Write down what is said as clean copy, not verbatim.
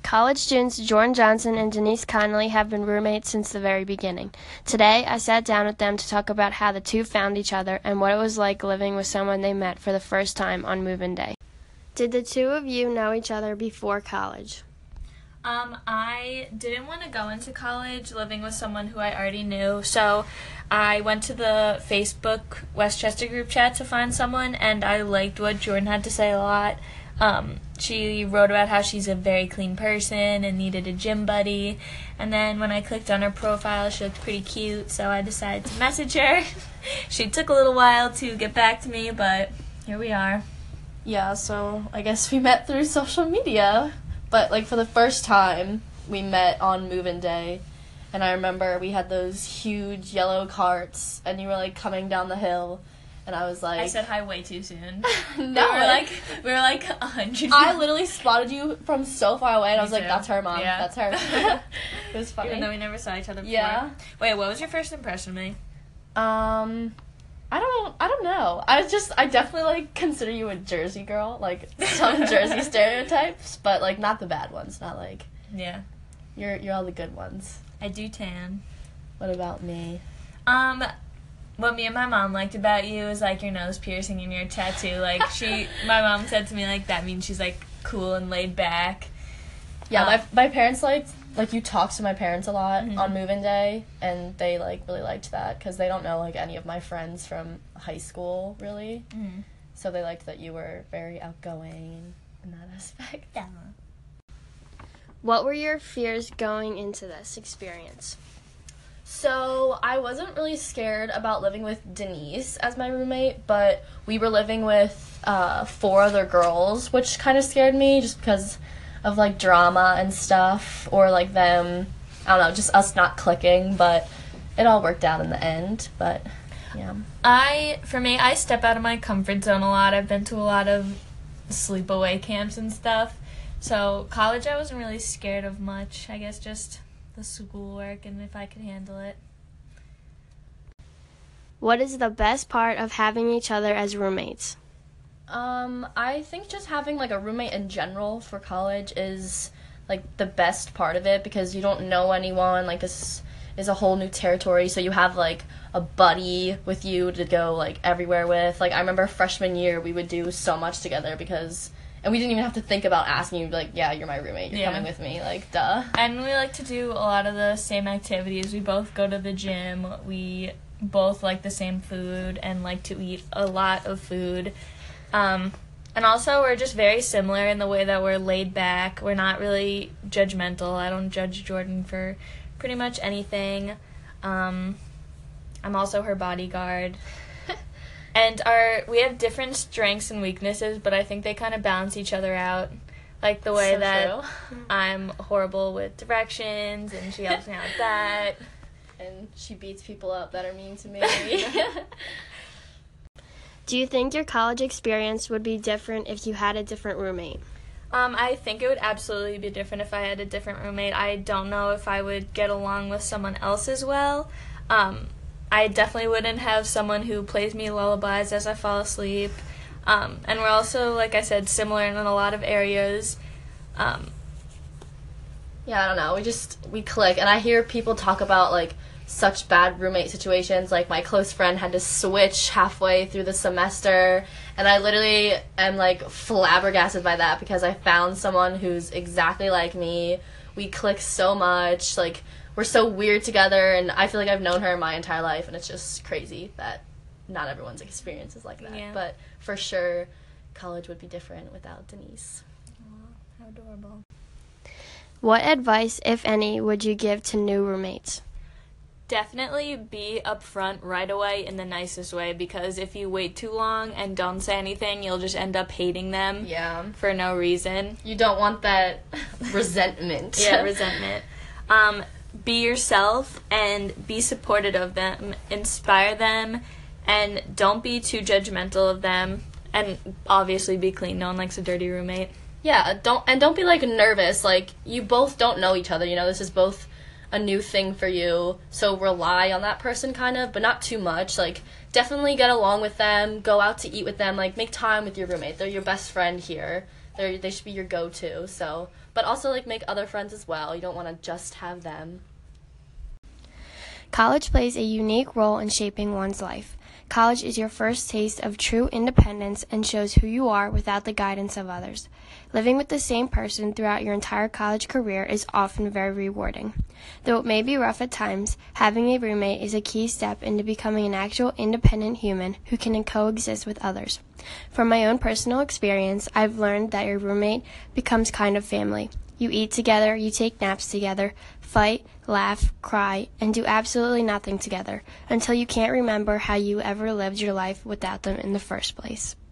College students Jordan Johnson and Denise Connolly have been roommates since the very beginning. Today, I sat down with them to talk about how the two found each other and what it was like living with someone they met for the first time on move-in day. Did the two of you know each other before college? I didn't want to go into college living with someone who I already knew, so I went to the Facebook Westchester group chat to find someone, and I liked what Jordan had to say a lot. She wrote about how she's a very clean person and needed a gym buddy, and then when I clicked on her profile, she looked pretty cute, so I decided to message her. She took a little while to get back to me, but here we are. Yeah, so I guess we met through social media, but like for the first time, we met on move-in day, and I remember we had those huge yellow carts, and you were like coming down the hill. And I was like... I said hi way too soon. No. We were like 100. I literally spotted you from so far away, and I was like, too. that's her, Mom. Yeah. That's her. It was funny. Even though we never saw each other before. Yeah. Wait, what was your first impression of me? I don't know. I definitely, like, consider you a Jersey girl. Like, some Jersey stereotypes, but, like, not the bad ones. Not, like... Yeah. You're all the good ones. I do tan. What about me? What me and my mom liked about you is, like, your nose piercing and your tattoo. Like, my mom said to me, like, that means she's, like, cool and laid back. Yeah, my parents liked, like, you talked to my parents a lot on move-in day, and they, like, really liked that, because they don't know, like, any of my friends from high school, really. Mm-hmm. So they liked that you were very outgoing in that aspect. Yeah. What were your fears going into this experience? So, I wasn't really scared about living with Denise as my roommate, but we were living with 4 other girls, which kind of scared me just because of, like, drama and stuff, or, like, them, I don't know, just us not clicking, but it all worked out in the end, but, yeah. For me, I step out of my comfort zone a lot. I've been to a lot of sleepaway camps and stuff, so college I wasn't really scared of much. I guess just the schoolwork and if I could handle it. What is the best part of having each other as roommates? I think just having, like, a roommate in general for college is, like, the best part of it, because you don't know anyone. Like, this is a whole new territory, so you have, like, a buddy with you to go, like, everywhere with. Like, I remember freshman year we would do so much together and we didn't even have to think about asking you, like, yeah, you're my roommate, you're coming with me, like, duh. And we like to do a lot of the same activities. We both go to the gym, we both like the same food and like to eat a lot of food. And also we're just very similar in the way that we're laid back. We're not really judgmental. I don't judge Jordan for pretty much anything. I'm also her bodyguard. And we have different strengths and weaknesses, but I think they kind of balance each other out. Like the way that I'm horrible with directions, and she helps me out with that. And she beats people up that are mean to me. Do you think your college experience would be different if you had a different roommate? I think it would absolutely be different if I had a different roommate. I don't know if I would get along with someone else as well. I definitely wouldn't have someone who plays me lullabies as I fall asleep. And we're also, like I said, similar in a lot of areas. Yeah, I don't know. We click. And I hear people talk about, like, such bad roommate situations. Like, my close friend had to switch halfway through the semester. And I literally am, like, flabbergasted by that because I found someone who's exactly like me. We click so much. Like, we're so weird together, and I feel like I've known her my entire life, and it's just crazy that not everyone's experience is like that. Yeah. But for sure, college would be different without Denise. Aww, how adorable. What advice, if any, would you give to new roommates? Definitely be upfront right away in the nicest way, because if you wait too long and don't say anything, you'll just end up hating them for no reason. You don't want that resentment. Yeah, resentment. Be yourself and be supportive of them, inspire them, and don't be too judgmental of them, and obviously be clean. No one likes a dirty roommate. Yeah, don't be, like, nervous. Like, you both don't know each other, you know, this is both a new thing for you, so rely on that person kind of, but not too much. Like, definitely get along with them, go out to eat with them, like, make time with your roommate. They're your best friend here. They should be your go-to, so but also like make other friends as well. You don't want to just have them. College plays a unique role in shaping one's life. College is your first taste of true independence and shows who you are without the guidance of others. Living with the same person throughout your entire college career is often very rewarding. Though it may be rough at times, having a roommate is a key step into becoming an actual independent human who can coexist with others. From my own personal experience, I've learned that your roommate becomes kind of family. You eat together, you take naps together, fight, laugh, cry, and do absolutely nothing together until you can't remember how you ever lived your life without them in the first place.